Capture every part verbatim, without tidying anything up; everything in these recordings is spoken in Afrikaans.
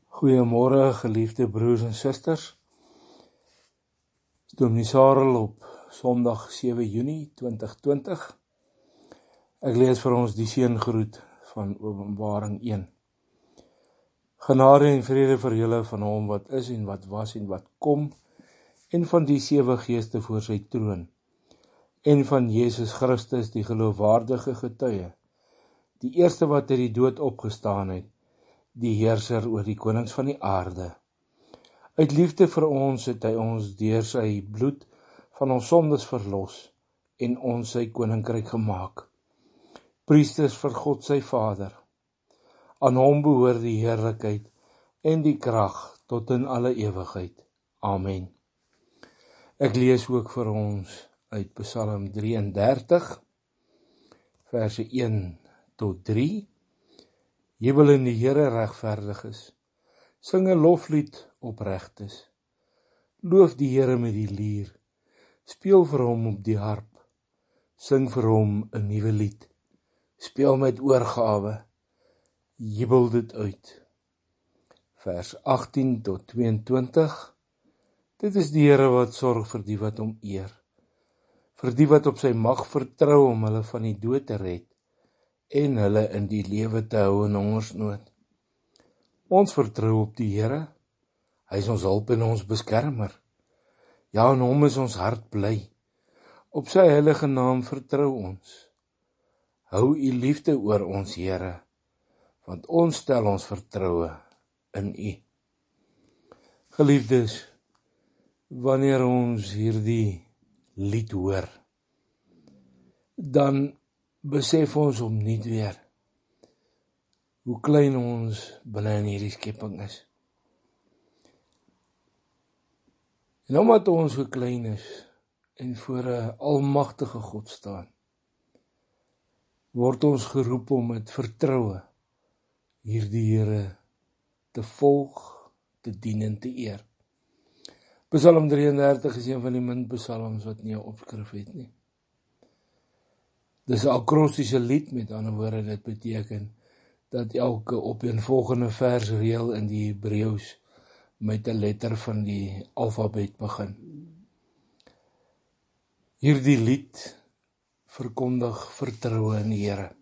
Goeiemôre geliefde broers en susters. Dis Dominee Sarel op Sondag sewe Junie twintig twintig. Ek lees vir ons die seëngroet van Openbaring een. Genade en vrede vir julle van hom wat is en wat was en wat kom, en van die sewe geeste voor sy troon, en van Jesus Christus die geloofwaardige getuie, die eerste wat uit die dood opgestaan het, die heerser oor die konings van die aarde. Uit liefde vir ons het hy ons deur sy bloed van ons sondes verlos en ons sy koninkryk gemaak. Priesters vir God sy Vader. Aan hom behoort die heerlikheid en die krag tot in alle ewigheid. Amen. Ek lees ook vir ons uit Psalm drieëndertig, verse een tot drie. Jubel in die Here regverdiges, sing 'n loflied oprechtes. Loof die Here met die lier, speel vir hom op die harp, sing vir hom 'n nuwe lied, speel met oorgawe, jubel dit uit. Vers agttien tot tweeëntwintig. Dit is die Here wat sorg vir die wat hom eer, vir die wat op sy mag vertrou om hulle van die dood te red, en hulle in die lewe te hou in hongersnood. Ons vertrou op die Here, hy is ons hulp en ons beskermer. Ja, in hom is ons hart bly, op sy heilige naam vertrou ons. Hou u liefde oor ons, Here, want ons stel ons vertroue in u. Geliefdes, wanneer ons hierdie lied hoor, dan besef ons opnuut weer hoe klein ons binne in hierdie skepping is. En omdat ons so klein is en voor 'n almagtige God staan, word ons geroep om met vertroue hierdie Here te volg, te dien en te eer. Psalm drieëndertig is een van die min psalms wat nie 'n opskrif het nie. Dis 'n akrostiese lied, met ander woorde, dit beteken dat elke opeenvolgende versreël in die Hebreëus met 'n letter van die alfabet begin. Hierdie lied verkondig vertroue in die Here.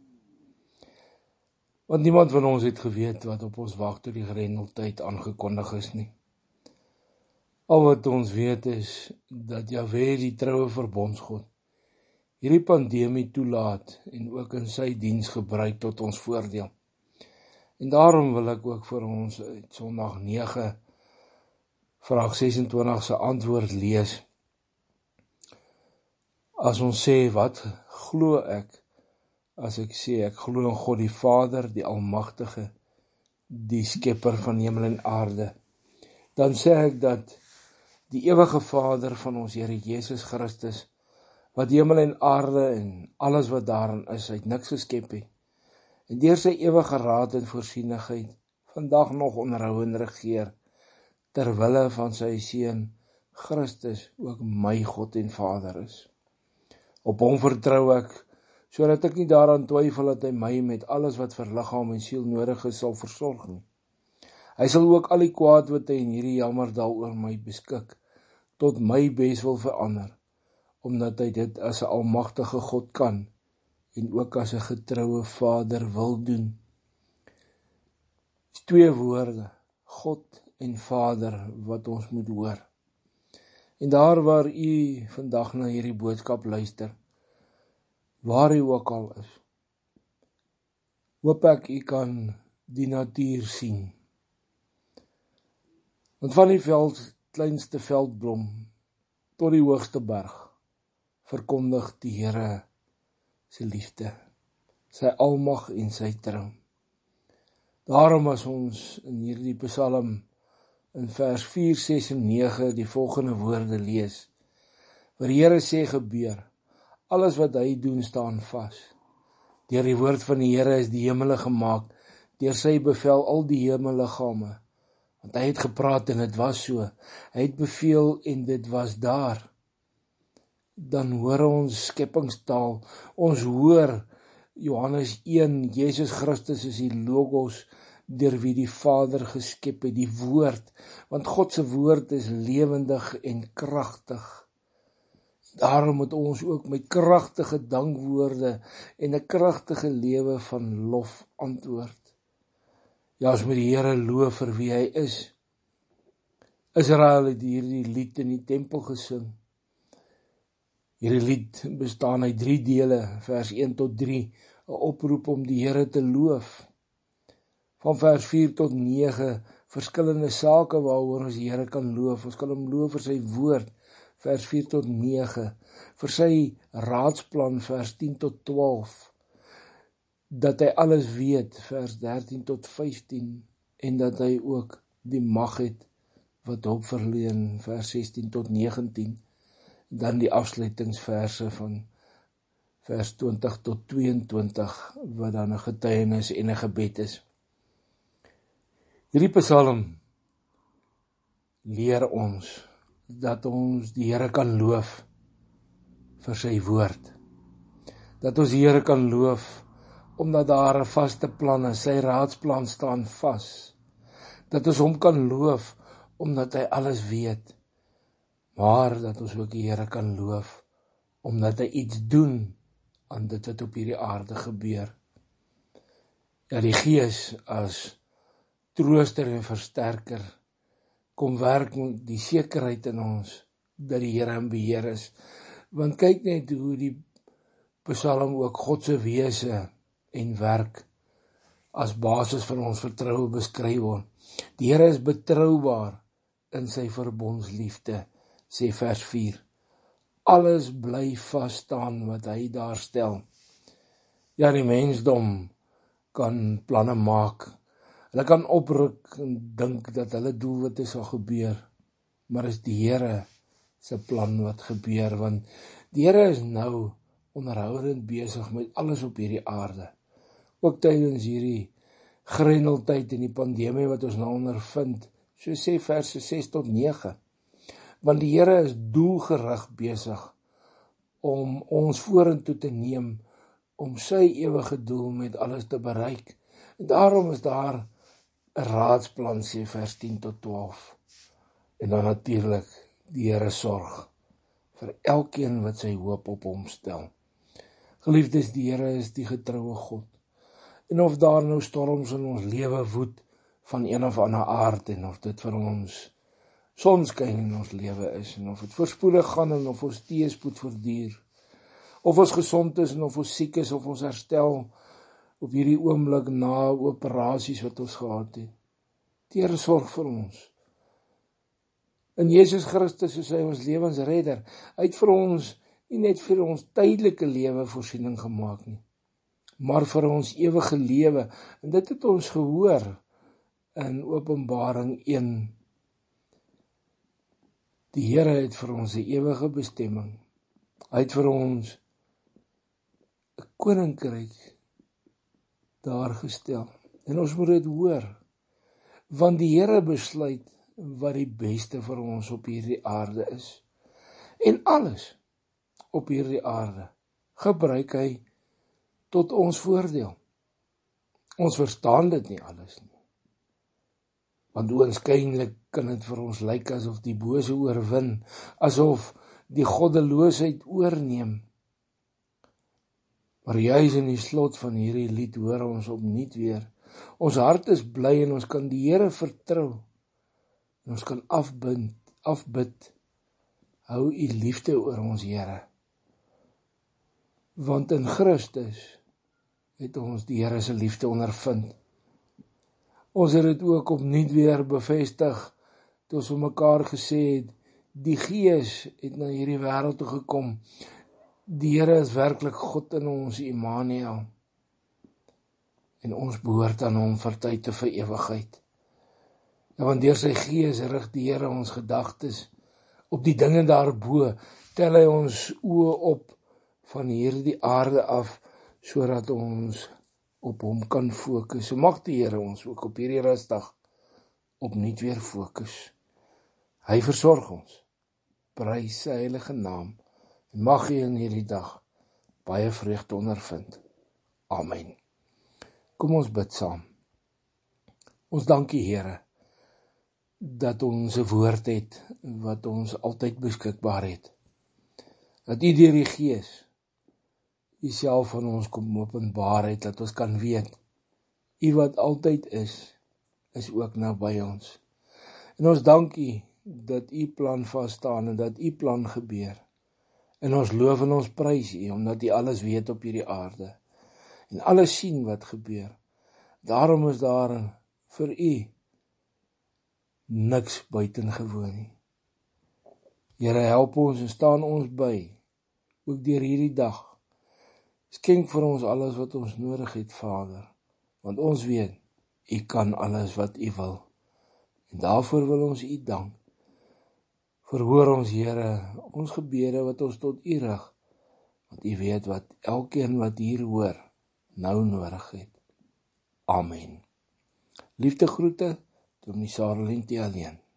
Want niemand van ons het geweet wat op ons wag toe die grendeltyd aangekondig is nie. Al wat ons weet is dat Jahwe, die troue verbondsgod, hierdie pandemie toelaat en ook in sy diens gebruik tot ons voordeel. En daarom wil ek ook vir ons uit Sondag nege, vraag sesentwintig se antwoord lees. As ons sê, wat glo ek? As ek sê, ek glo in God die Vader, die Almagtige, die Skepper van hemel en aarde, dan sê ek dat die ewige Vader van ons Here Jesus Christus, wat hemel en aarde en alles wat daarin is, uit niks geskep het, en deur sy ewige raad en voorsienigheid vandag nog onderhou en regeer, terwille van sy Seun Christus ook my God en Vader is. Op hom vertrou ek, sodat ek nie daaraan twyfel dat hy my met alles wat vir liggaam en siel nodig is sal versorg nie. Hy sal ook al die kwaad wat hy in hierdie jammerdal oor my beskik, tot my beswil verander, omdat hy dit as 'n almagtige God kan, en ook as 'n getroue Vader wil doen. Dis twee woorde, God en Vader, wat ons moet hoor. En daar waar u vandag na hierdie boodskap luister, waar u ook al is, hoop ek u kan die natuur sien. Want van die veld, kleinste veldblom tot die hoogste berg, verkondig die Here sy liefde, sy almag en sy trou. Daarom as ons in hierdie Psalm in vers vier, ses en nege die volgende woorde lees, waar die Here sê gebeur, alles wat hy doen staan vas. Deur die woord van die Here is die hemele gemaak, deur sy bevel al die hemelliggame. Want hy het gepraat en dit was so, hy het beveel en dit was daar. Dan hoor ons skepingstaal, ons hoor Johannes een, Jesus Christus is die Logos, deur wie die Vader geskep het, die woord, want God se woord is lewendig en kragtig. Daarom moet ons ook met kragtige dankwoorde en 'n kragtige lewe van lof antwoord. Ja, ons moet die Here loof vir wie hy is. Israel het hierdie lied in die tempel gesing. Hierdie lied bestaan uit drie dele, vers een tot drie, 'n oproep om die Here te loof. Van vers vier tot nege, verskillende sake waaroor ons die Here kan loof. Ons kan hom loof vir sy woord, vers vier tot nege, vir sy raadsplan, vers tien tot twaalf, dat hy alles weet, vers dertien tot vyftien, en dat hy ook die mag het wat hulp verleen, vers sestien tot negentien, dan die afsluitingsverse van vers twintig tot tweeëntwintig, wat dan 'n getuienis en 'n gebed is. Hierdie Psalm leer ons dat ons die Here kan loof vir sy woord. Dat ons die Here kan loof omdat daar 'n vaste plan is, sy raadsplan staan vas. Dat ons hom kan loof omdat hy alles weet. Maar dat ons ook die Here kan loof omdat hy iets doen aan dit wat op hierdie aarde gebeur. Ja, die Gees as trooster en versterker kom werk met die sekerheid in ons dat die Here in beheer is. Want kyk net hoe die Psalm ook God se wese en werk as basis van ons vertroue beskryf word. Die Here is betroubaar in sy verbondsliefde, sê vers vier. Alles bly vas staan wat hy daar stel. Ja, die mensdom kan planne maak. Hulle kan opruk en dink dat hulle doelwitte sal gebeur, maar is die Here se plan wat gebeur, want die Here is nou onderhoudend besig met alles op hierdie aarde. Ook tydens hierdie grendeltyd en die pandemie wat ons nou ondervind, so sê verse ses tot nege. Want die Here is doelgerig besig om ons vorentoe te neem, om sy ewige doel met alles te bereik. En daarom is daar 'n raadsplan, sê vers tien tot twaalf. En dan natuurlik die Here sorg vir elkeen wat sy hoop op hom stel. Geliefdes, die Here is die getroue God. En of daar nou storms in ons lewe woed van een of ander aard, en of dit vir ons sonskyn in ons lewe is, en of dit voorspoedig gaan en of ons teëspoed voortduur, of ons gesond is en of ons siek is, of ons herstel op hierdie oomblik na operasies wat ons gehad het. Die Here sorg vir ons. In Jesus Christus is hy ons lewensredder. Hy het vir ons nie net vir ons tydelike lewe voorsiening gemaak nie, maar vir ons ewige lewe. En dit het ons gehoor in Openbaring een. Die Here het vir ons 'n ewige bestemming. Hy het vir ons 'n koninkryk daar gestel. En ons moet dit hoor, want die Here besluit wat die beste vir ons op hierdie aarde is. En alles op hierdie aarde gebruik hy tot ons voordeel. Ons verstaan dit nie alles nie. Want oënskynlik kan dit vir ons lyk asof die bose oorwin, asof die goddeloosheid oorneem. Maar juis in die slot van hierdie lied hoor ons opnuut weer, ons hart is bly en ons kan die Here vertrou. En ons kan afbind, afbid, hou u liefde oor ons Here. Want in Christus het ons die Here se liefde ondervind. Ons het dit ook opnuut weer bevestig, toe ons vir mekaar gesê het, die Gees het na hierdie wêreld toe gekom. Die Here is werklik God in ons, Immanuel. En ons behoort aan hom vir tyd te vir ewigheid. Ja, want deur sy Gees rig die Here ons gedagtes op die dinge daarbo, tel hy ons oë op van hierdie aarde af, sodat ons op hom kan fokus. So mag die Here ons ook op hierdie rusdag opnuut weer fokus. Hy versorg ons. Prys sy heilige naam. En mag jy in hierdie dag baie vreugde ondervind. Amen. Kom ons bid saam. Ons dankie, Here, dat ons 'n woord het, wat ons altyd beskikbaar het. Dat U deur die Gees, Uself van ons kom openbaar het, dat ons kan weet, U wat altyd is, is ook nou by ons. En ons dankie dat U plan vasstaan en dat U plan gebeur. En ons loof en ons prys U, omdat U alles weet op hierdie aarde. En alles sien wat gebeur. Daarom is daar vir U niks buitengewoon nie. Here, help ons en staan ons by, ook deur hierdie dag. Skenk vir ons alles wat ons nodig het, Vader, want ons weet, U kan alles wat U wil. En daarvoor wil ons U dank. Verhoor ons, Here, ons gebede wat ons tot U rig, want U weet wat elkeen wat hier hoor, nou nodig het. Amen. Liefde groete, Dominee Sarelien T. Alleen.